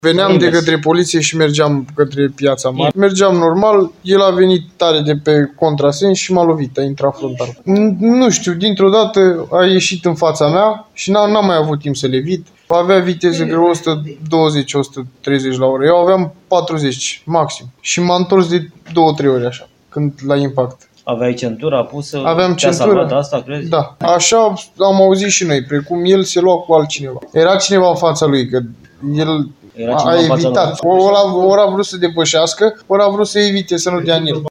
Veneam de către poliție și mergeam către Piața Mare. Mergeam normal, el a venit tare de pe contrasens și m-a lovit, a intrat frontal. Nu știu, dintr-o dată a ieșit în fața mea și n-am mai avut timp să le evit. Avea viteză greu 120-130 la oră. Eu aveam 40 maxim și m-a întors de 2-3 ori așa, când la impact. Aveai centura pusă? Aveam centura. Asta, crezi? Da. Așa am auzit și noi, precum el se lua cu altcineva. Era cineva în fața lui, că el a evitat. Ori a vrut să depășească, ori a vrut să evite să nu dea în el.